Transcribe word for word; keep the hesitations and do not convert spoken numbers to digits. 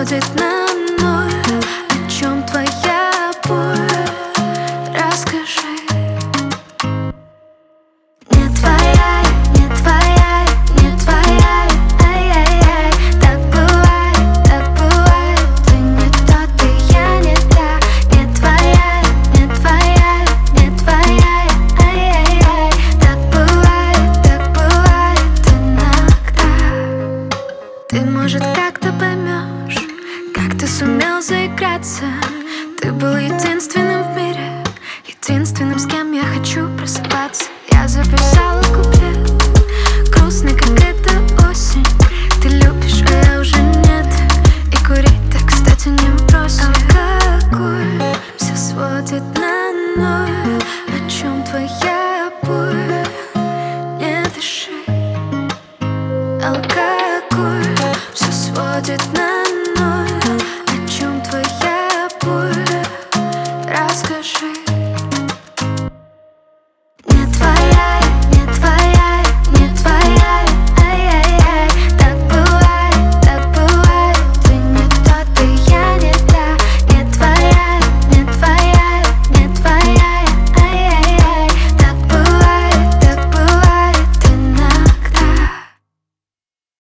сводит на ноль. О чем твоя боль? Расскажи. Не твоя, не твоя, не твоя. Ай-яй-яй. Так бывает, так бывает. Ты не тот, и я не та. Не твоя, не твоя, не твоя. Ай-яй-яй. Так бывает, так бывает иногда. Ты, может, как-то поймешь, как ты сумел заиграться. Ты был единственным в мире, единственным, с кем я хочу просыпаться. Я записала куплет, грустный, как это.